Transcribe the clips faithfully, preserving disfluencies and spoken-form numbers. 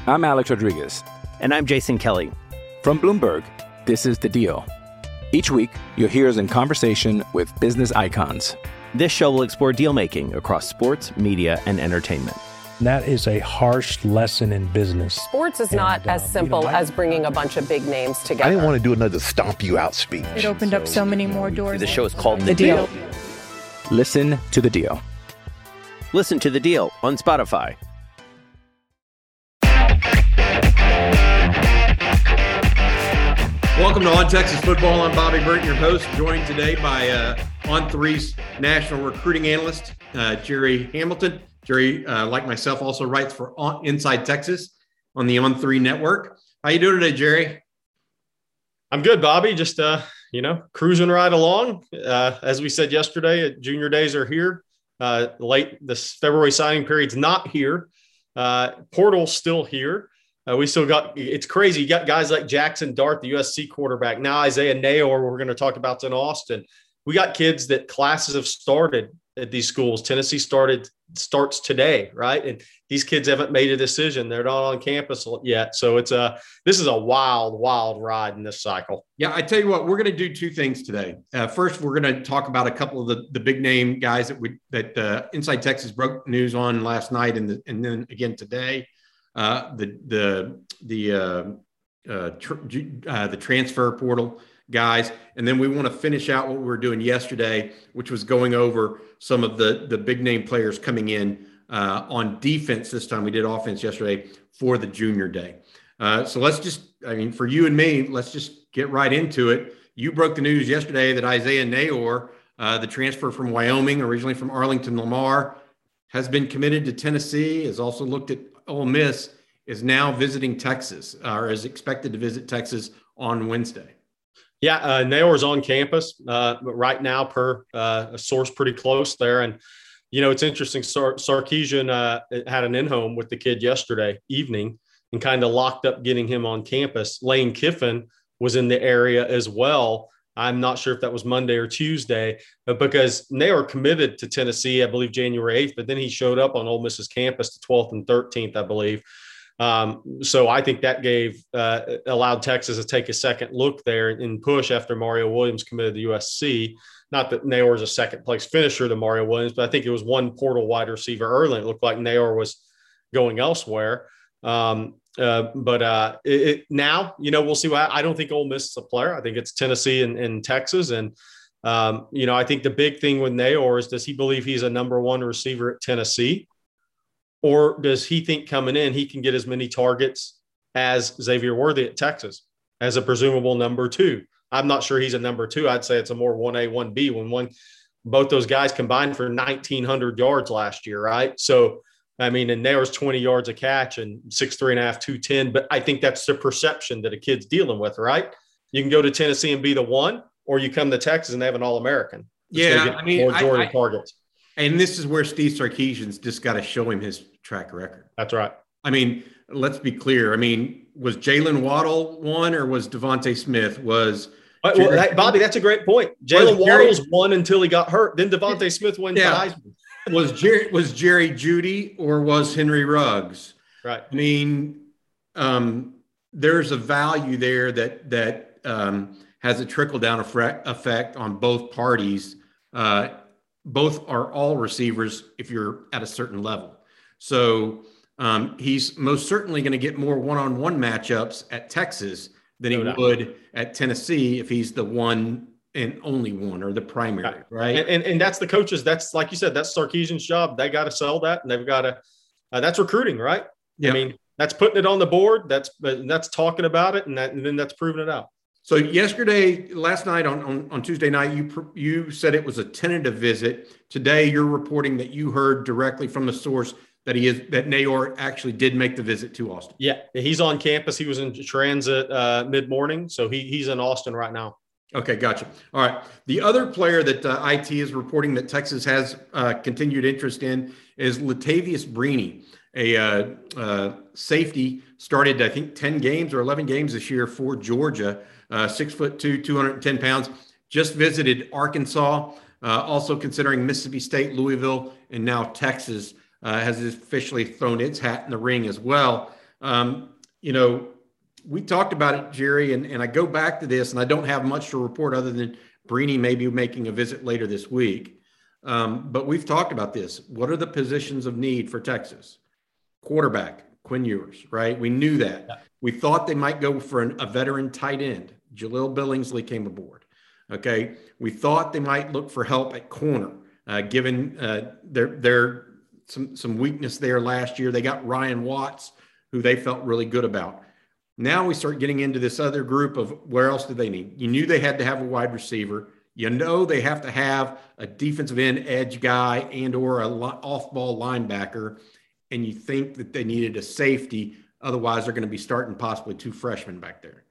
I'm Alex Rodriguez. And I'm Jason Kelly. From Bloomberg, this is The Deal. Each week, you'll hear us in conversation with business icons. This show will explore deal-making across sports, media, and entertainment. That is a harsh lesson in business. Sports is not and, as uh, simple you know, I, as bringing a bunch of big names together. I didn't want to do another stomp you out speech. It opened so, up so many more doors. The show is called The, the deal. deal. Listen to The Deal. Listen to The Deal on Spotify. Welcome to On Texas Football. I'm Bobby Burton, your host, joined today by uh, On three's national recruiting analyst, uh, Jerry Hamilton. Jerry, uh, like myself, also writes for on, Inside Texas on the On three network. How you doing today, Jerry? I'm good, Bobby. Just, uh, you know, cruising right along. Uh, as we said yesterday, junior days are here. Uh, late, this February signing period's not here. Uh, portal's still here. Uh, we still got, it's crazy. You got guys like Jackson Dart, the U S C quarterback. Now Isaiah Neyor, we're going to talk about in Austin. We got kids that classes have started at these schools. Tennessee started starts today, right? And these kids haven't made a decision. They're not on campus yet. So it's a, this is a wild, wild ride in this cycle. Yeah, I tell you what, we're going to do two things today. Uh, first, we're going to talk about a couple of the, the big name guys that we, that uh, Inside Texas broke news on last night and, the, and then again today. Uh, the the the uh, uh, tr- uh, the transfer portal guys, and then we want to finish out what we were doing yesterday, which was going over some of the the big name players coming in uh, on defense this time. We did offense yesterday for the junior day. Uh, so let's just, I mean, for you and me, let's just get right into it. You broke the news yesterday that Isaiah Neyor, uh, the transfer from Wyoming, originally from Arlington Lamar, has been committed to Tennessee, has also looked at Ole Miss, is now visiting Texas, uh, or is expected to visit Texas on Wednesday. Yeah, uh, Neyor's on campus uh, right now per uh, a source pretty close there. And, you know, it's interesting. Sar- Sarkisian uh, had an in-home with the kid yesterday evening and kind of locked up getting him on campus. Lane Kiffin was in the area as well. I'm not sure if that was Monday or Tuesday, but because Neyor committed to Tennessee, I believe January eighth, but then he showed up on Ole Miss's campus the twelfth and thirteenth, I believe. Um, so I think that gave uh, allowed Texas to take a second look there and push after Mario Williams committed to U S C. Not that Neyor is a second place finisher to Mario Williams, but I think it was one portal wide receiver early. It looked like Neyor was going elsewhere. Um, Uh, but uh, it, it, now, you know, we'll see. What I don't think Ole Miss is a player. I think it's Tennessee and, and Texas. And, um, you know, I think the big thing with Neyor is, does he believe he's a number one receiver at Tennessee? Or does he think coming in, he can get as many targets as Xavier Worthy at Texas as a presumable number two? I'm not sure he's a number two. I'd say it's a more one A, one B when one, both those guys combined for nineteen hundred yards last year, right? So, I mean, and Neyor's twenty yards a catch and six, three and a half, two ten. But I think that's the perception that a kid's dealing with, right? You can go to Tennessee and be the one, or you come to Texas and have an All-American. Yeah, I mean, majority I, I, targets. And this is where Steve Sarkisian's just got to show him his track record. That's right. I mean, let's be clear. I mean, was Jalen Waddle one or was Devontae Smith? Was well, Jerry, that, Bobby, that's a great point. Jalen Waddle's won until he got hurt. Then Devontae Smith wins yeah. the Heisman. Was Jerry was Jerry Jeudy or was Henry Ruggs? Right. I mean, um, there's a value there that that um, has a trickle down effect, effect on both parties. Uh, both are all receivers if you're at a certain level. So um, he's most certainly going to get more one-on-one matchups at Texas than he no would at Tennessee if he's the one and only one, or the primary, right? And, and and that's the coaches. That's, like you said, that's Sarkisian's job. They got to sell that, and they've got to. Uh, that's recruiting, right? Yep. I mean, that's putting it on the board. That's that's talking about it, and, that, and then that's proving it out. So yesterday, last night on, on on Tuesday night, you you said it was a tentative visit. Today, you're reporting that you heard directly from the source that he is that Neyor actually did make the visit to Austin. Yeah, he's on campus. He was in transit uh, mid morning, so he he's in Austin right now. Okay, gotcha. All right. The other player that uh, I T is reporting that Texas has uh, continued interest in is Latavius Brini, a uh, uh, safety, started, I think, ten games or eleven games this year for Georgia, uh, six foot two, two hundred ten pounds, just visited Arkansas, uh, also considering Mississippi State, Louisville, and now Texas uh, has officially thrown its hat in the ring as well. Um, you know, we talked about it, Jerry, and, and I go back to this, and I don't have much to report other than Brini may be making a visit later this week. Um, but we've talked about this. What are the positions of need for Texas? Quarterback, Quinn Ewers, right? We knew that. Yeah. We thought they might go for an, a veteran tight end. Jaleel Billingsley came aboard. Okay. We thought they might look for help at corner, uh, given uh, their, their some, some weakness there last year. They got Ryan Watts, who they felt really good about. Now we start getting into this other group of where else do they need? You knew they had to have a wide receiver. You know they have to have a defensive end edge guy and or a off-ball linebacker, and you think that they needed a safety. Otherwise, they're going to be starting possibly two freshmen back there.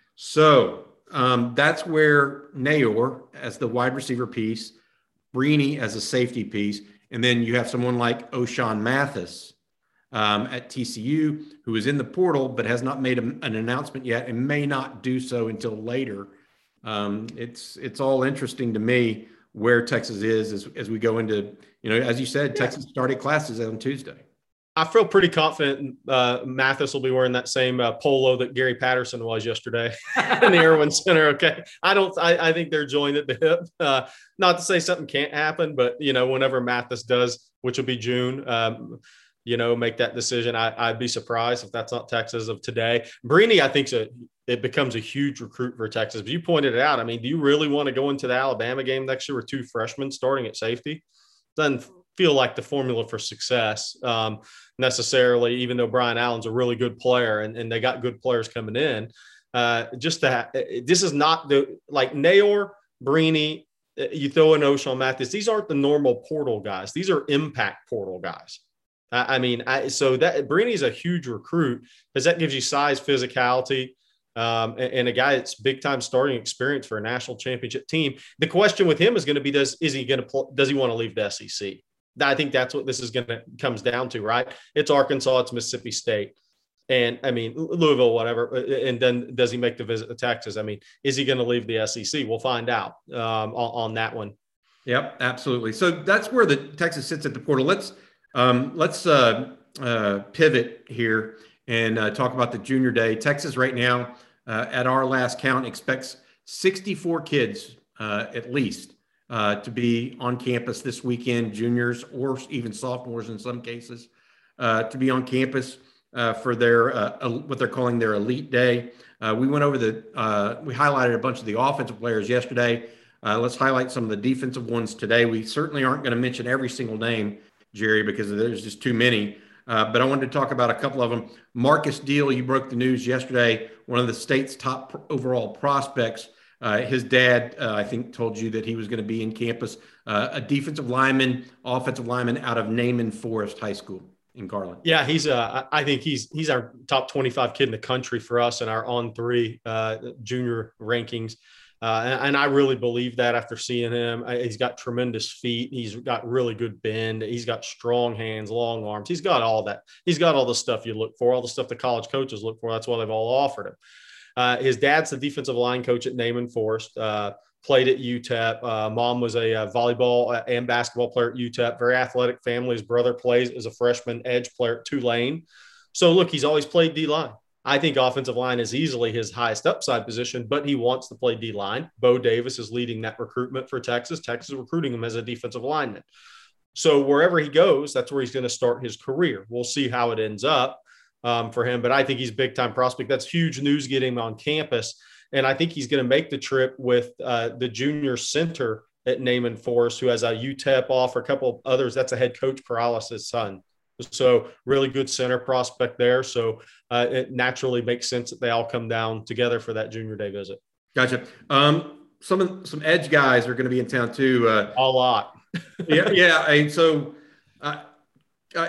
So um, that's where Nayor as the wide receiver piece, Brini as a safety piece, and then you have someone like O'Shawn Mathis um, at T C U who is in the portal but has not made a, an announcement yet and may not do so until later. Um, it's it's all interesting to me where Texas is as, as we go into, you know, as you said, yeah. Texas started classes on Tuesday. I feel pretty confident uh, Mathis will be wearing that same uh, polo that Gary Patterson was yesterday in the Irwin Center. Okay, I don't. I, I think they're joined at the hip. Uh, not to say something can't happen, but you know, whenever Mathis does, which will be June, um, you know, make that decision, I, I'd be surprised if that's not Texas of today. Brini, I think, so. It becomes a huge recruit for Texas. But you pointed it out. I mean, do you really want to go into the Alabama game next year with two freshmen starting at safety? Doesn't feel like the formula for success um, necessarily, even though Brian Allen's a really good player and, and they got good players coming in. Uh, just that this is not the like Nayor, Brini, you throw in O'Shawn Mathis. These aren't the normal portal guys. These are impact portal guys. I, I mean, I, so that Brini is a huge recruit because that gives you size, physicality. Um, and, and a guy that's big time starting experience for a national championship team. The question with him is going to be, does, is he going to, pl- does he want to leave the S E C? I think that's what this is going to comes down to, right? It's Arkansas, it's Mississippi State. And I mean, Louisville, whatever. And then does he make the visit to Texas? I mean, is he going to leave the S E C? We'll find out um, on, on that one. Yep, absolutely. So that's where the Texas sits at the portal. Let's, um, let's uh, uh, pivot here and uh, talk about the junior day. Texas right now, uh, at our last count, expects sixty-four kids uh, at least uh, to be on campus this weekend, juniors or even sophomores in some cases, uh, to be on campus uh, for their uh, what they're calling their elite day. Uh, we went over the, uh, we highlighted a bunch of the offensive players yesterday. Uh, let's highlight some of the defensive ones today. We certainly aren't going to mention every single name, Jerry, because there's just too many. Uh, but I wanted to talk about a couple of them. Marcus Deal, you broke the news yesterday, one of the state's top overall prospects. Uh, his dad, uh, I think, told you that he was going to be in campus, uh, a defensive lineman, offensive lineman out of Naaman Forest High School in Garland. Yeah, he's. Uh, I think he's he's our top twenty-five kid in the country for us in our on three uh, junior rankings. Uh, and, and I really believe that after seeing him. He's got tremendous feet. He's got really good bend. He's got strong hands, long arms. He's got all that. He's got all the stuff you look for, all the stuff the college coaches look for. That's why they've all offered him. Uh, his dad's the defensive line coach at Naaman Forest, uh, played at U T E P. Uh, mom was a, a volleyball and basketball player at U T E P. Very athletic family. His brother plays as a freshman edge player at Tulane. So, look, he's always played D-line. I think offensive line is easily his highest upside position, but he wants to play D-line. Bo Davis is leading that recruitment for Texas. Texas is recruiting him as a defensive lineman. So wherever he goes, that's where he's going to start his career. We'll see how it ends up um, for him, but I think he's a big-time prospect. That's huge news getting him on campus, and I think he's going to make the trip with uh, the junior center at Naaman Forest, who has a U T E P offer, a couple of others. That's a head coach Perales' son. So really good center prospect there. So uh, it naturally makes sense that they all come down together for that junior day visit. Gotcha. Um, some of some edge guys are going to be in town too. Uh, a lot. yeah, yeah. And so, uh, uh,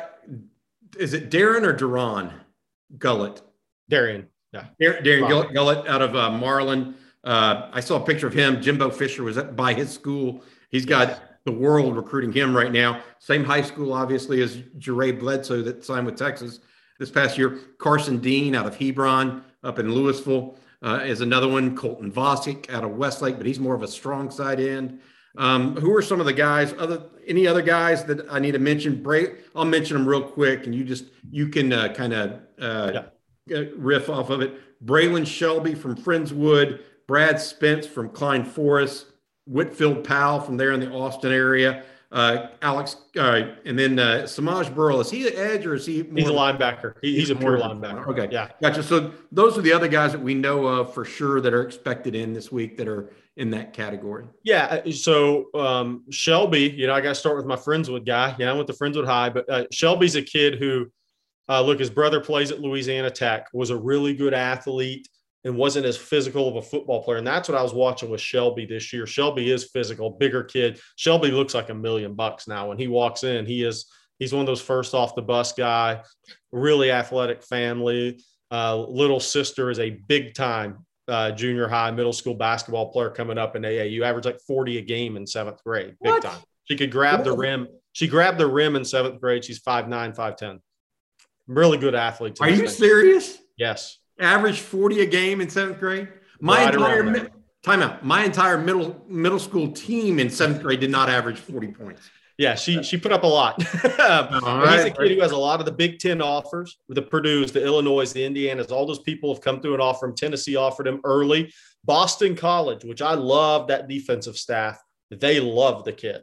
is it Darren or Duron Gullett? Darian. Yeah. Dar- Darian Gullett, Gullett out of uh, Marlin. Uh, I saw a picture of him. Jimbo Fisher was at, by his school. He's got the world recruiting him right now. Same high school, obviously, as Jeray Bledsoe that signed with Texas this past year. Carson Dean out of Hebron up in Louisville uh, is another one. Colton Vosick out of Westlake, but he's more of a strong side end. Um, who are some of the guys, other any other guys that I need to mention? Bray, I'll mention them real quick, and you just you can uh, kind of uh, yeah. uh, riff off of it. Braylon Shelby from Friendswood, Brad Spence from Klein Forest, Whitfield Powell from there in the Austin area, uh, Alex, uh, and then uh, Samaj Burrell. Is he the edge or is he more? He's a linebacker. He, he's a pure linebacker. Okay. Yeah. Gotcha. So those are the other guys that we know of for sure that are expected in this week that are in that category. Yeah. So um, Shelby, you know, I got to start with my Friendswood guy. Yeah, I went to Friendswood High, but uh, Shelby's a kid who, uh, look, his brother plays at Louisiana Tech, was a really good athlete and wasn't as physical of a football player. And that's what I was watching with Shelby this year. Shelby is physical, bigger kid. Shelby looks like a million bucks now. When he walks in, he is, he's one of those first off the bus guy, really athletic family. Uh, little sister is a big time uh, junior high, middle school basketball player coming up in A A U, averaged like forty a game in seventh grade, big what? time. She could grab the rim. She grabbed the rim in seventh grade. She's five nine, five ten. Really good athlete. Are you thing. serious? Yes. Average forty a game in seventh grade. My right entire mi- timeout. My entire middle middle school team in seventh grade did not average forty points. Yeah, she she put up a lot. right. He's a kid who has a lot of the Big Ten offers, the Purdue's, the Illinois, the Indianas. All those people have come through and offered him. Tennessee offered him early. Boston College, which I love that defensive staff. They love the kid.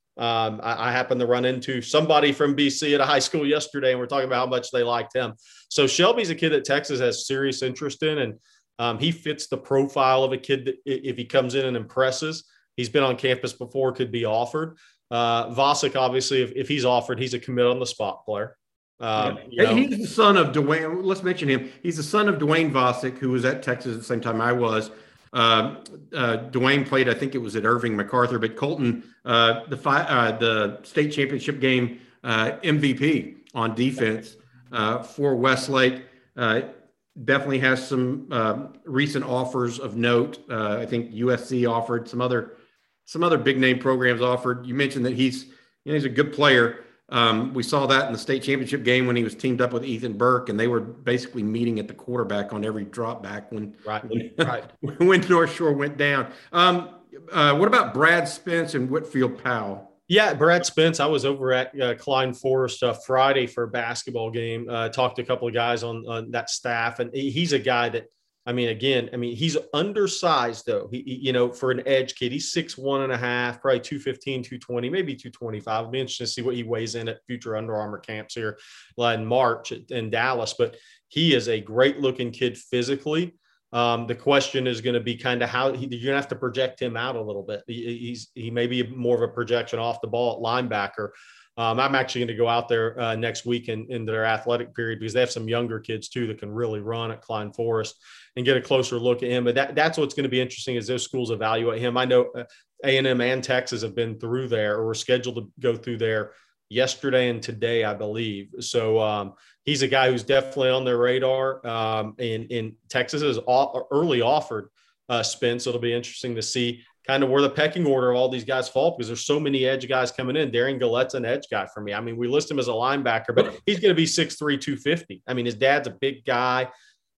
Um, I, I happened to run into somebody from B C at a high school yesterday, and we're talking about how much they liked him. So Shelby's a kid that Texas has serious interest in, and um, he fits the profile of a kid that if he comes in and impresses, he's been on campus before, could be offered. Uh, Vosick, obviously, if, if he's offered, he's a commit on the spot player. Um, yeah. you know. He's the son of Dwayne. Let's mention him. He's the son of Dwayne Vosick, who was at Texas at the same time I was. Uh, uh, Dwayne played, I think it was at Irving MacArthur, but Colton, uh, the fi- uh, the state championship game uh, M V P on defense uh, for Westlake. Uh, definitely has some uh, recent offers of note. Uh, I think U S C offered some other some other big name programs offered. You mentioned that he's you know, he's a good player. Um, we saw that in the state championship game when he was teamed up with Ethan Burke, and they were basically meeting at the quarterback on every drop back when, right. when, right. when North Shore went down. Um, uh, what about Brad Spence and Whitfield Powell? Yeah, Brad Spence. I was over at uh, Klein Forest uh, Friday for a basketball game. Uh, talked to a couple of guys on, on that staff, and he's a guy that, I mean, again, I mean, he's undersized though. He, he you know, for an edge kid, he's six one and a half, probably two fifteen, two twenty, maybe two twenty-five. It'll be interesting to see what he weighs in at future Under Armour camps here in March in Dallas. But he is a great looking kid physically. Um, the question is going to be kind of how he, you're going to have to project him out a little bit. He, he's he may be more of a projection off the ball at linebacker. Um, I'm actually going to go out there uh, next week in, in their athletic period because they have some younger kids too that can really run at Klein Forest and get a closer look at him. But that, that's what's going to be interesting as those schools evaluate him. I know uh, A and M and Texas have been through there or were scheduled to go through there yesterday and today, I believe. So um, he's a guy who's definitely on their radar. Um, and, and Texas has all, early offered uh, Spence. So it'll be interesting to see kind of where the pecking order of all these guys fall because there's so many edge guys coming in. Darian Gallette's an edge guy for me. I mean, we list him as a linebacker, but he's going to be six three, two fifty. I mean, his dad's a big guy.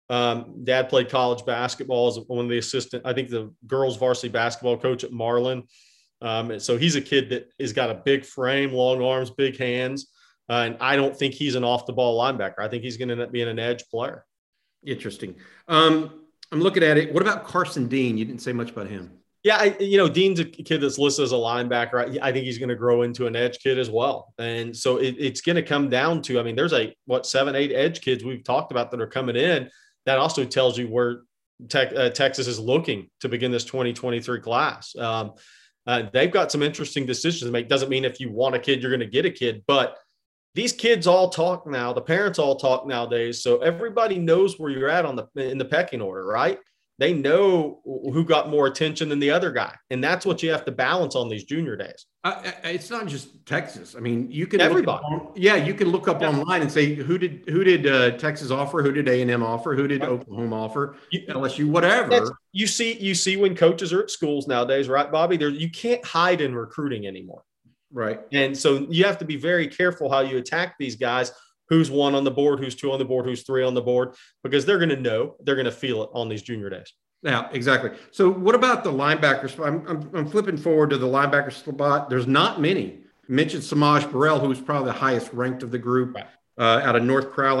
Um, dad played college basketball as one of the assistant, I think the girls varsity basketball coach at Marlin. Um, so he's a kid that has got a big frame, long arms, big hands. Uh, and I don't think he's an off the ball linebacker. I think he's going to end up being an edge player. Interesting. Um, I'm looking at it. What about Carson Dean? You didn't say much about him. Yeah, I, you know, Dean's a kid that's listed as a linebacker. I, I think he's going to grow into an edge kid as well. And so it, it's going to come down to, I mean, there's a, what, seven, eight edge kids we've talked about that are coming in. That also tells you where tech, uh, Texas is looking to begin this twenty twenty-three class. Um, uh, they've got some interesting decisions to make. Doesn't mean if you want a kid, you're going to get a kid, but these kids all talk now. The parents all talk nowadays. So everybody knows where you're at on the, in the pecking order, right? They know who got more attention than the other guy. And that's what you have to balance on these junior days. Uh, it's not just Texas. I mean, you can, everybody. Look up, yeah, you can look up yeah. online and say, who did, who did uh, Texas offer? Who did A and M offer? Who did right. Oklahoma offer? You, L S U, whatever. You see, you see when coaches are at schools nowadays, right, Bobby, there, you can't hide in recruiting anymore. Right. And so you have to be very careful how you attack these guys. Who's one on the board, who's two on the board, who's three on the board, because they're going to know, they're going to feel it on these junior days. Yeah, exactly. So what about the linebackers? I'm, I'm, I'm flipping forward to the linebacker spot. There's not many. You mentioned Samaj Burrell, who's probably the highest ranked of the group right. uh, out of North Crowley.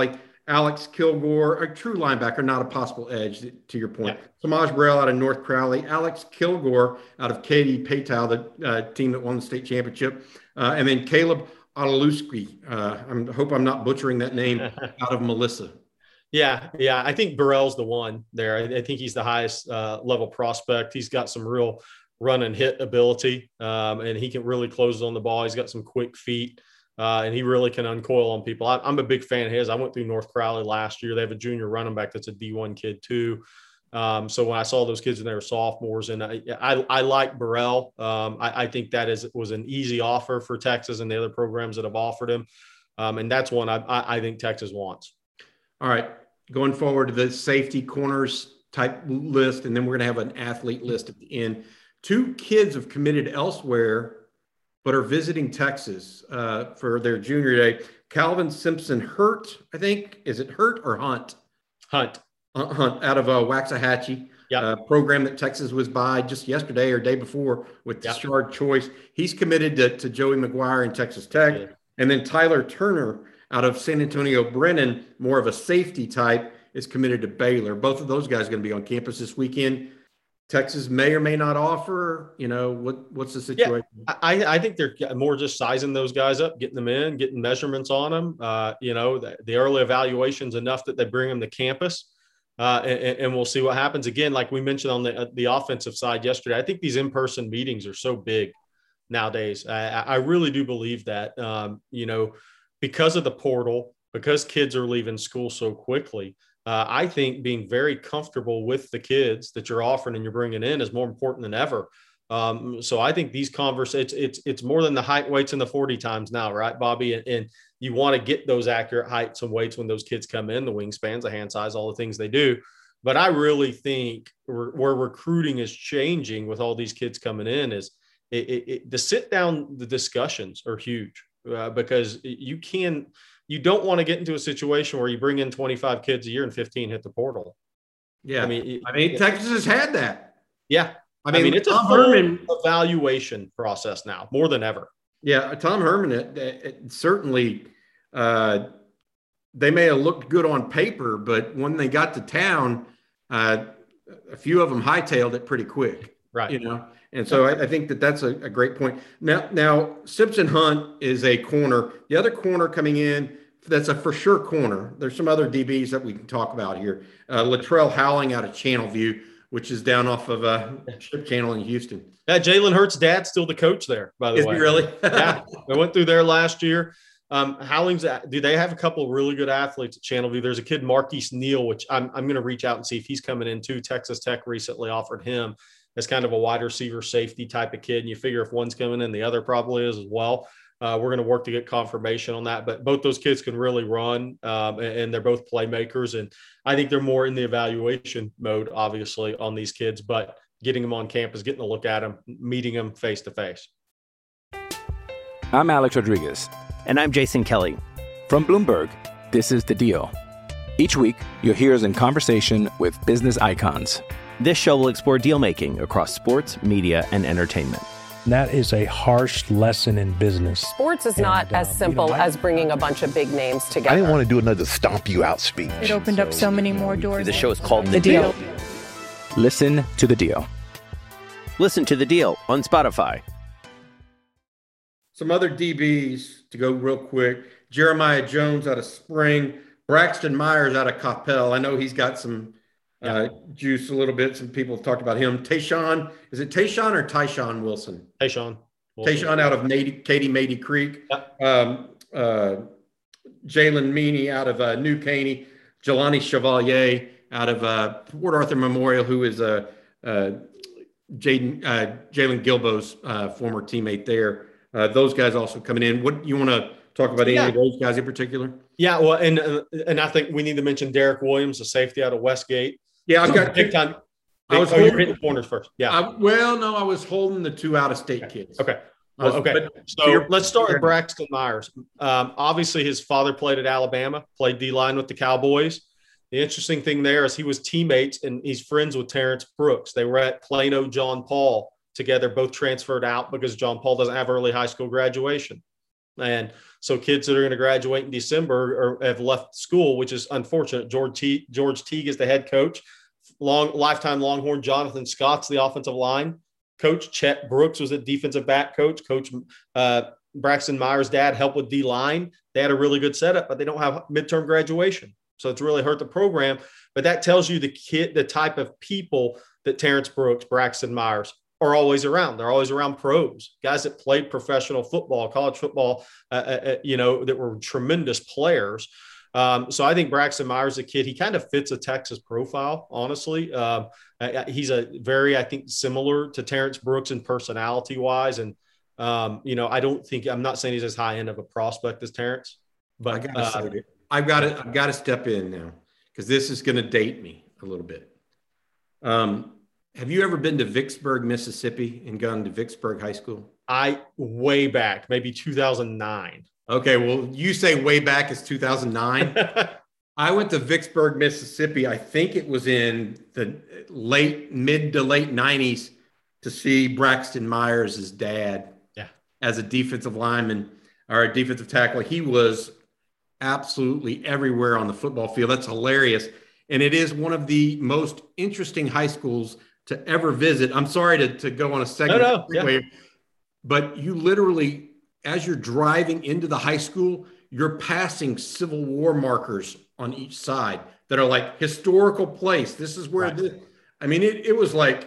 Alex Kilgore, a true linebacker, not a possible edge, to your point. Yeah. Samaj Burrell out of North Crowley. Alex Kilgore out of Katy Paytow, the uh, team that won the state championship. Uh, and then Caleb Otaluski. Uh, I hope I'm not butchering that name, out of Melissa. Yeah, yeah. I think Burrell's the one there. I, I think he's the highest uh, level prospect. He's got some real run and hit ability, um, and he can really close on the ball. He's got some quick feet. Uh, and he really can uncoil on people. I, I'm a big fan of his. I went through North Crowley last year. They have a junior running back that's a D one kid too. Um, so when I saw those kids when they were sophomores, and I, I, I like Burrell. Um, I, I think that is was an easy offer for Texas and the other programs that have offered him. Um, and that's one I, I, I think Texas wants. All right, going forward to the safety corners type list, and then we're going to have an athlete list at the end. Two kids have committed elsewhere but are visiting Texas uh, for their junior day. Calvin Simpson Hurt, I think. Is it Hurt or Hunt? Hunt. Uh, Hunt, out of uh, Waxahachie, yep. uh, program that Texas was by just yesterday or day before with yep. Discharge Choice. He's committed to, to Joey McGuire in Texas Tech. Yeah. And then Tyler Turner out of San Antonio Brennan, more of a safety type, is committed to Baylor. Both of those guys are going to be on campus this weekend. Texas may or may not offer, you know, what what's the situation? Yeah, I, I think they're more just sizing those guys up, getting them in, getting measurements on them. Uh, you know, the, the early evaluation's enough that they bring them to campus, uh, and, and we'll see what happens. Again, like we mentioned on the the offensive side yesterday, I think these in-person meetings are so big nowadays. I, I really do believe that, um, you know, because of the portal, because kids are leaving school so quickly. Uh, I think being very comfortable with the kids that you're offering and you're bringing in is more important than ever. Um, so I think these conversations, it's, it's, it's more than the height, weights, and the forty times now, right, Bobby? And, and you want to get those accurate heights and weights when those kids come in, the wingspans, the hand size, all the things they do. But I really think where, where recruiting is changing with all these kids coming in is it, it, it, the sit down, the discussions are huge uh, because you can – you don't want to get into a situation where you bring in twenty-five kids a year and fifteen hit the portal. Yeah. I mean, I mean, Texas has had that. Yeah. I mean, I mean it's Tom a Herman evaluation process now more than ever. Yeah. Tom Herman, it, it certainly, uh, they may have looked good on paper, but when they got to town, uh, a few of them hightailed it pretty quick. Right. You know? And so I, I think that that's a, a great point. Now, now Simpson Hunt is a corner. The other corner coming in, that's a for sure corner. There's some other D Bs that we can talk about here. Uh, Latrell Howling out of Channelview, which is down off of uh, Ship Channel in Houston. Yeah, Jalen Hurts' dad's still the coach there, by the is way. Is he really? Yeah, I went through there last year. Um, Howling's, do they have a couple of really good athletes at Channelview? There's a kid, Marquise Neal, which I'm, I'm going to reach out and see if he's coming in too. Texas Tech recently offered him as kind of a wide receiver safety type of kid. And you figure if one's coming in, the other probably is as well. Uh, we're going to work to get confirmation on that, but both those kids can really run, um, and, and they're both playmakers. And I think they're more in the evaluation mode, obviously, on these kids, but getting them on campus, getting a look at them, meeting them face to face. I'm Alex Rodriguez. And I'm Jason Kelly. From Bloomberg, this is The Deal. Each week, you'll hear us in conversation with business icons. This show will explore deal-making across sports, media, and entertainment. That is a harsh lesson in business. Sports is and, not as um, simple you know, I, as bringing a bunch of big names together. I didn't want to do another stomp you out speech. It opened so, up so many more doors. The show is called The, the deal. deal. Listen to The Deal. Listen to The Deal on Spotify. Some other D Bs to go real quick. Jeremiah Jones out of Spring. Braxton Myers out of Coppell. I know he's got some uh, juice a little bit. Some people have talked about him. Tayshawn, is it Tayshawn or Tyshawn Wilson? Tayshawn. Tayshawn out of Nady, Katy Mady Creek. Yep. Um, uh, Jalen Meaney out of uh, New Caney. Jelani Chevalier out of uh, Port Arthur Memorial, who is uh, uh, Jaden, uh, Jalen Gilbo's uh, former teammate there. Uh, those guys also coming in. What you want to talk about any yeah. of those guys in particular? Yeah, well, and uh, and I think we need to mention Derek Williams, a safety out of Westgate. Yeah, I've got big time. I was oh, holding, you're hitting corners first. Yeah. I, well, no, I was holding the two out-of-state okay. kids. Okay. Was, well, okay. But, so let's start with Braxton Myers. Um, obviously, his father played at Alabama, played D-line with the Cowboys. The interesting thing there is he was teammates and he's friends with Terrence Brooks. They were at Plano John Paul together, both transferred out because John Paul doesn't have early high school graduation. And so kids that are going to graduate in December or have left school, which is unfortunate. George Te- George Teague is the head coach. Long lifetime Longhorn Jonathan Scott's the offensive line coach. Chet Brooks was a defensive back coach. Coach uh, Braxton Myers' dad helped with D-line. They had a really good setup, but they don't have midterm graduation. So it's really hurt the program. But that tells you the kid, the type of people that Terrence Brooks, Braxton Myers are always around. They're always around pros, guys that played professional football, college football, uh, uh, you know, that were tremendous players. Um, so I think Braxton Myers, a kid, he kind of fits a Texas profile, honestly. Um, he's a very, I think, similar to Terrence Brooks in personality wise. And, um, you know, I don't think, I'm not saying he's as high end of a prospect as Terrence, but I gotta uh, say, I've got to, I've got to step in now because this is going to date me a little bit. Um, have you ever been to Vicksburg, Mississippi and gone to Vicksburg High School? I way back, maybe two thousand nine. Okay, well, you say way back is two thousand nine. I went to Vicksburg, Mississippi. I think it was in the late, mid to late nineties to see Braxton Myers' dad yeah. as a defensive lineman or a defensive tackle. He was absolutely everywhere on the football field. That's hilarious. And it is one of the most interesting high schools to ever visit. I'm sorry to, to go on a segment, no, no, yeah. but you literally, as you're driving into the high school, you're passing Civil War markers on each side that are like historical place. This is where, right. this, I mean, it, it was like,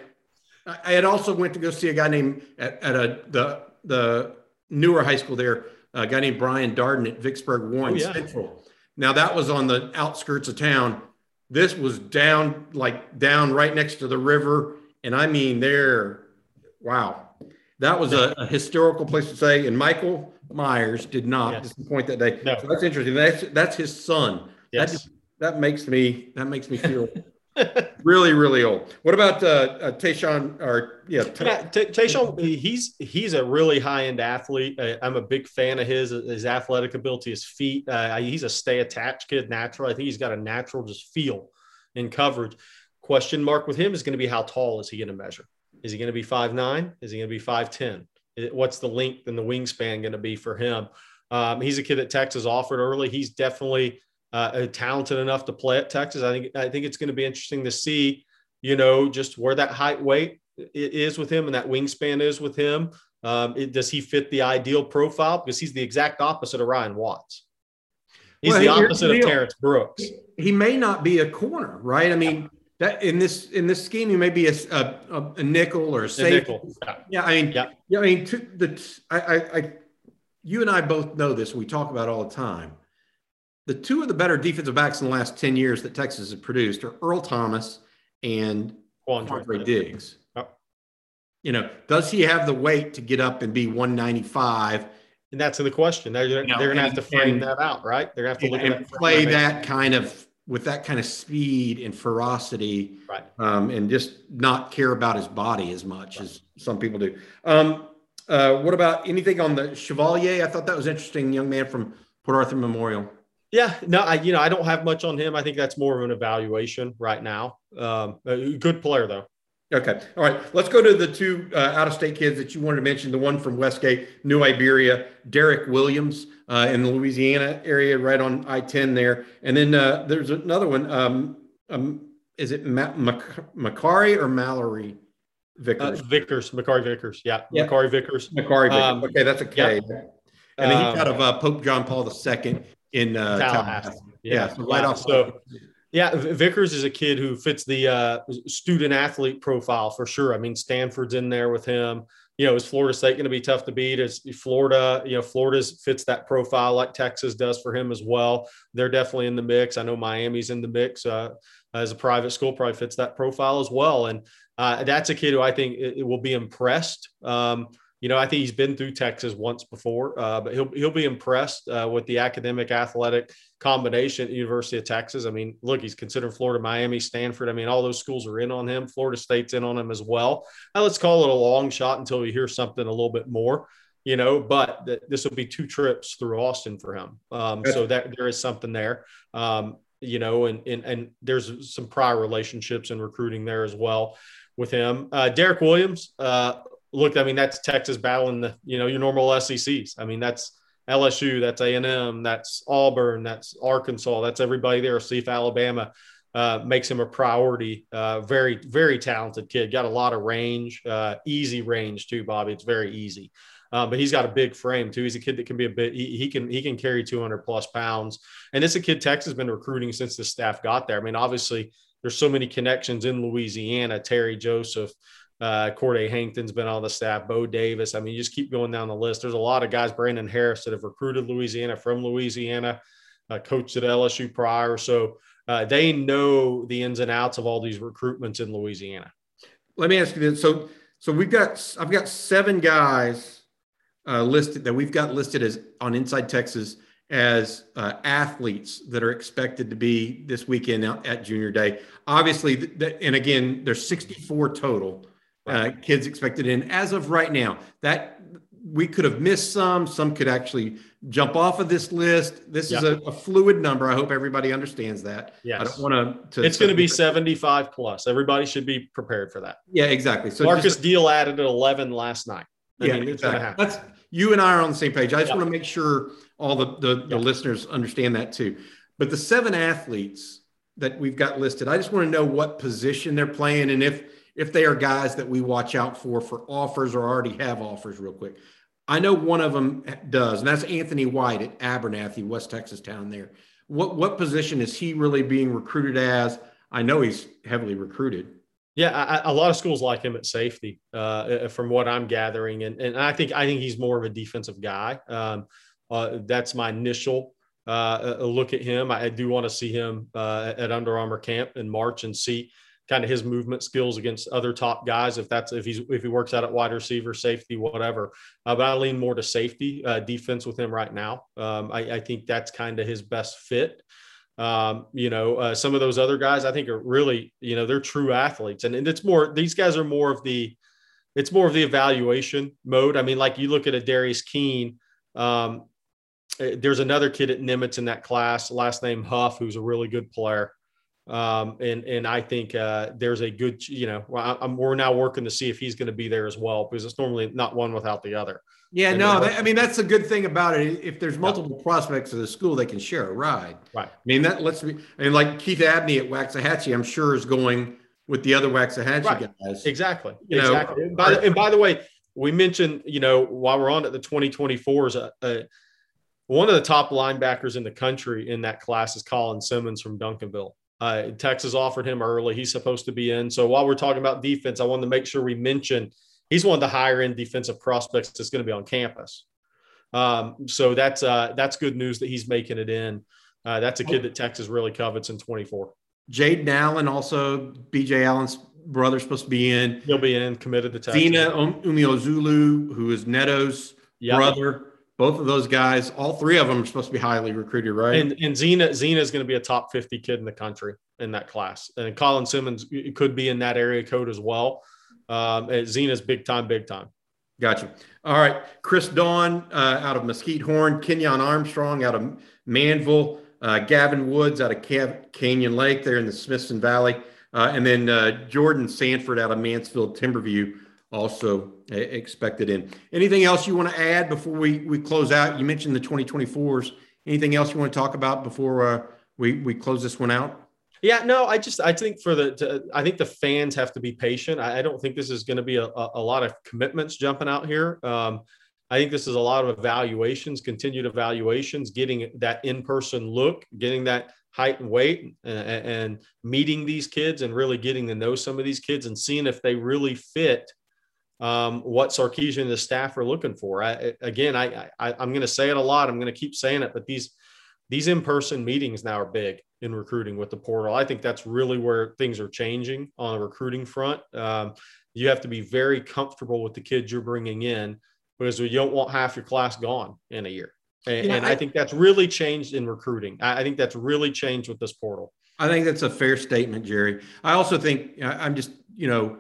I had also went to go see a guy named at, at a, the, the newer high school there, a guy named Brian Darden at Vicksburg Warren oh, yeah. Central. Now that was on the outskirts of town. This was down, like down right next to the river. And I mean, there, wow. That was a, a historical place to say. And Michael Myers did not yes. disappoint that day. No. So that's interesting. That's, that's his son. Yes. That, just, that makes me, that makes me feel really, really old. What about uh, uh Tayshawn or yeah. T- yeah T- Tayshawn, he's, he's a really high end athlete. Uh, I'm a big fan of his, his athletic ability, his feet. Uh, he's a stay attached kid, natural. I think he's got a natural just feel in coverage. Question mark with him is going to be how tall is he going to measure? Is he going to be five nine? Is he going to be five ten? What's the length and the wingspan going to be for him? Um, he's a kid that Texas offered early. He's definitely uh, talented enough to play at Texas. I think I think it's going to be interesting to see, you know, just where that height weight is with him and that wingspan is with him. Um, it, does he fit the ideal profile? Because he's the exact opposite of Ryan Watts. He's well, the opposite of Terrence Brooks. He, he may not be a corner, right? I mean, that in this in this scheme, he may be a, a, a nickel or a safety. A nickel. Yeah. yeah, I mean, yeah, yeah I mean, to, the I, I, I, you and I both know this. We talk about it all the time. The two of the better defensive backs in the last ten years that Texas has produced are Earl Thomas and Quandre Diggs. Oh. You know, does he have the weight to get up and be one ninety-five? And that's the question. They're, you know, they're going to have to frame and, that out, right? They're going to have to look and at that play that kind of with that kind of speed and ferocity, right? Um, and just not care about his body as much right. as some people do. Um, uh, what about anything on the Chevalier? I thought that was interesting. Young man from Port Arthur Memorial. Yeah, no, I, you know, I don't have much on him. I think that's more of an evaluation right now. Um, a good player though. Okay. All right. Let's go to the two uh, out-of-state kids that you wanted to mention. The one from Westgate, New Iberia, Derek Williams uh, in the Louisiana area, right on I ten there. And then uh, there's another one. Um, um, is it Ma- Mac- Macari or Mallory Vickers? Uh, Vickers, Macari Vickers. Yeah. yeah. Macari Vickers. Macari Vickers. Um, okay. That's a K. Yeah. And then he's out of uh, Pope John Paul the Second in uh, Tallahassee. Tallahassee. Yeah. yeah. So right yeah. off. So, Yeah, Vickers is a kid who fits the uh, student athlete profile for sure. I mean, Stanford's in there with him. You know, is Florida State going to be tough to beat? Is Florida, you know, Florida's fits that profile like Texas does for him as well. They're definitely in the mix. I know Miami's in the mix uh, as a private school, probably fits that profile as well. And uh, that's a kid who I think it, it will be impressed. Um, You know, I think he's been through Texas once before, uh, but he'll he'll be impressed uh, with the academic athletic combination at the University of Texas. I mean, look, he's considered Florida, Miami, Stanford. I mean, all those schools are in on him. Florida State's in on him as well. Now, let's call it a long shot until we hear something a little bit more, you know, but th- this will be two trips through Austin for him. Um, so that there is something there, um, you know, and, and, and there's some prior relationships and recruiting there as well with him. Uh, Derek Williams, uh, Look, I mean, that's Texas battling the, you know, your normal S E Cs. I mean, that's L S U, that's A and M, that's Auburn, that's Arkansas, that's everybody there. See if Alabama uh, makes him a priority. Uh, very, very talented kid. Got a lot of range, uh, easy range too, Bobby. It's very easy. Um, but he's got a big frame too. He's a kid that can be a bit, he, he can, he can carry two hundred plus pounds. And it's a kid Texas has been recruiting since the staff got there. I mean, obviously there's so many connections in Louisiana. Terry Joseph, uh, Corday Hankton's been on the staff, Bo Davis. I mean, you just keep going down the list. There's a lot of guys, Brandon Harris, that have recruited Louisiana from Louisiana, uh, coached at L S U prior. So uh, they know the ins and outs of all these recruitments in Louisiana. Let me ask you this. So, so we've got, I've got seven guys Uh, listed that we've got listed as on Inside Texas as uh, athletes that are expected to be this weekend out at Junior Day. Obviously, th- th- and again, there's sixty-four total uh, kids expected in as of right now. That we could have missed some. Some could actually jump off of this list. This yeah. is a, a fluid number. I hope everybody understands that. Yes. I don't want to. It's going to be seventy-five plus. Everybody should be prepared for that. Yeah, exactly. So Marcus just, Deal added at eleven last night. I yeah, mean, it's going to happen. That's you and I are on the same page. I just yeah. want to make sure all the, the, the yeah. listeners understand that too. But the seven athletes that we've got listed, I just want to know what position they're playing and if if they are guys that we watch out for for offers or already have offers real quick. I know one of them does, and that's Anthony White at Abernathy, West Texas town there. What what position is he really being recruited as? I know he's heavily recruited. Yeah, I, a lot of schools like him at safety, uh, from what I'm gathering, and and I think I think he's more of a defensive guy. Um, uh, that's my initial uh, look at him. I, I do want to see him uh, at Under Armour camp in March and see kind of his movement skills against other top guys. If that's if he's if he works out at wide receiver, safety, whatever. Uh, but I lean more to safety, uh, defense with him right now. Um, I, I think that's kind of his best fit. Um, you know, uh, some of those other guys I think are really, you know, they're true athletes, and, and it's more, these guys are more of the, it's more of the evaluation mode. I mean, like you look at a Darius Keene, um, there's another kid at Nimitz in that class, last name Huff, who's a really good player. Um, and, and I think, uh, there's a good, you know, I'm, we're now working to see if he's going to be there as well, because it's normally not one without the other. Yeah, and no, that, I mean, that's a good thing about it. If there's multiple yeah. prospects of the school, they can share a ride. Right. I mean, that lets me, I mean, like Keith Abney at Waxahachie, I'm sure is going with the other Waxahachie right. guys. Exactly. You exactly. know, and, by the, and by the way, we mentioned, you know, while we're on it, the twenty twenty-four is a, a, one of the top linebackers in the country in that class is Colin Simmons from Duncanville. Uh, Texas offered him early. He's supposed to be in. So while we're talking about defense, I wanted to make sure we mention he's one of the higher end defensive prospects that's going to be on campus. Um, so that's uh, that's good news that he's making it in. Uh, that's a kid that Texas really covets in twenty-four. Jaden Allen, also B J Allen's brother, supposed to be in. He'll be in, committed to Texas. Zena Umeozulu, who is Neto's yep. brother. Both of those guys, all three of them are supposed to be highly recruited, right? And and Zena Zena is going to be a top fifty kid in the country in that class. And Colin Simmons could be in that area code as well. Um, Zena's big time, big time. Gotcha. All right. Chris Dawn uh, out of Mesquite Horn, Kenyon Armstrong out of Manville, uh, Gavin Woods out of Cav- Canyon Lake there in the Smithson Valley, uh, and then uh, Jordan Sanford out of Mansfield Timberview also uh, expected in. Anything else you want to add before we, we close out? You mentioned the twenty twenty-fours. Anything else you want to talk about before uh, we, we close this one out? Yeah, no, I just, I think for the, to, I think the fans have to be patient. I, I don't think this is going to be a, a, a lot of commitments jumping out here. Um, I think this is a lot of evaluations, continued evaluations, getting that in-person look, getting that height and weight and, and meeting these kids and really getting to know some of these kids and seeing if they really fit um, what Sarkisian and the staff are looking for. I, again, I, I, I'm going to say it a lot. I'm going to keep saying it, but these, these in-person meetings now are big in recruiting with the portal. I think that's really where things are changing on the recruiting front. Um, you have to be very comfortable with the kids you're bringing in because you don't want half your class gone in a year. And, yeah, and I, I think that's really changed in recruiting. I, I think that's really changed with this portal. I think that's a fair statement, Jerry. I also think I'm just, you know,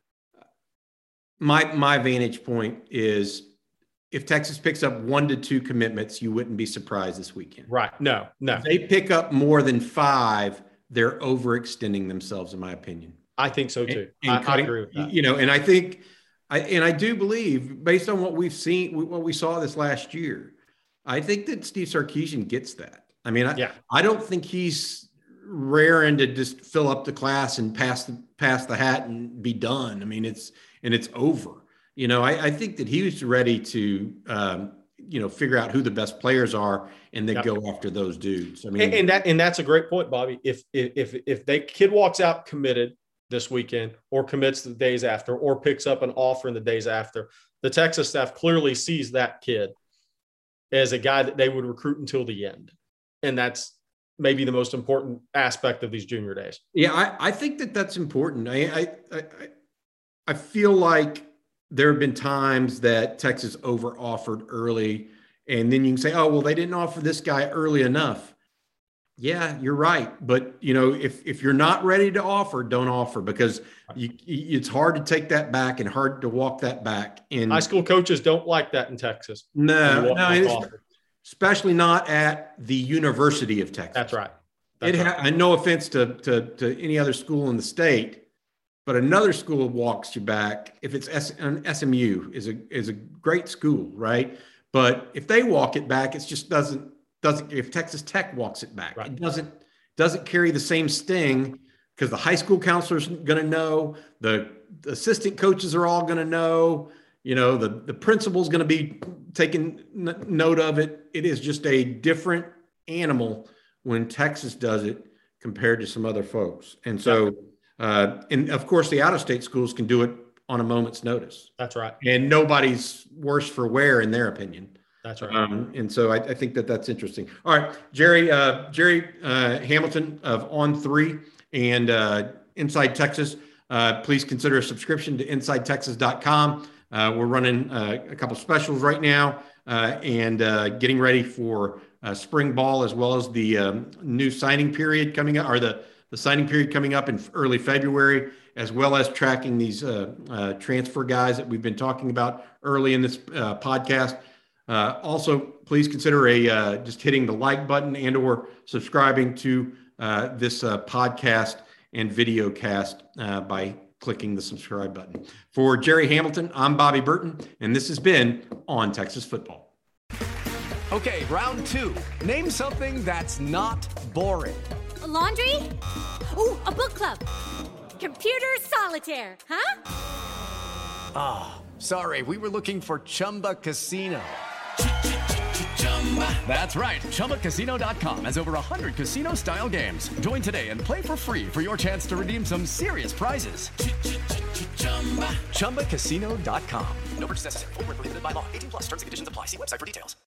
my, my vantage point is if Texas picks up one to two commitments, you wouldn't be surprised this weekend. Right. No, no. If they pick up more than five, they're overextending themselves, in my opinion. I think so too. And, and I, cutting, I agree with that. You know, and I think, I, and I do believe based on what we've seen, what we saw this last year, I think that Steve Sarkisian gets that. I mean, I, yeah. I don't think he's raring to just fill up the class and pass the pass the hat and be done. I mean, it's and it's over. You know, I, I think that he was ready to, um, you know, figure out who the best players are and then yep. go after those dudes. I mean, and, and that and that's a great point, Bobby. If if if they kid walks out committed this weekend, or commits the days after, or picks up an offer in the days after, the Texas staff clearly sees that kid as a guy that they would recruit until the end, and that's maybe the most important aspect of these junior days. Yeah, I, I think that that's important. I, I I I feel like there have been times that Texas over offered early, and then you can say, oh, well, they didn't offer this guy early enough. Yeah, you're right. But, you know, if if you're not ready to offer, don't offer, because you, it's hard to take that back and hard to walk that back. In high school coaches don't like that in Texas. No, no, it's, especially not at the University of Texas. That's right. That's it right. Ha- no offense to, to to any other school in the state, but another school walks you back. If it's S, S M U is a is a great school, right? But if they walk it back, it just doesn't doesn't. If Texas Tech walks it back, right. it doesn't doesn't carry the same sting, because the high school counselor's going to know, the, the assistant coaches are all going to know, you know, the the principal's going to be taking n- note of it. It is just a different animal when Texas does it compared to some other folks, and so. Uh, and of course, the out-of-state schools can do it on a moment's notice. That's right. And nobody's worse for wear, in their opinion. That's right. Um, and so I, I think that that's interesting. All right, Jerry, uh, Jerry uh, Hamilton of On Three and uh, Inside Texas. Uh, please consider a subscription to inside texas dot com. Uh, we're running uh, a couple specials right now uh, and uh, getting ready for uh, spring ball, as well as the um, new signing period coming up, or the the signing period coming up in early February, as well as tracking these uh, uh, transfer guys that we've been talking about early in this uh, podcast. Uh, also, please consider a uh, just hitting the like button and or subscribing to uh, this uh, podcast and video cast uh, by clicking the subscribe button. For Jerry Hamilton, I'm Bobby Burton, and this has been On Texas Football. Okay, round two. Name something that's not boring. A laundry? Ooh, a book club. Computer solitaire, huh? Ah, oh, sorry, we were looking for Chumba Casino. That's right, Chumba Casino dot com has over one hundred casino-style games. Join today and play for free for your chance to redeem some serious prizes. Chumba Casino dot com. No purchase necessary. Void where prohibited by law. eighteen plus terms and conditions apply. See website for details.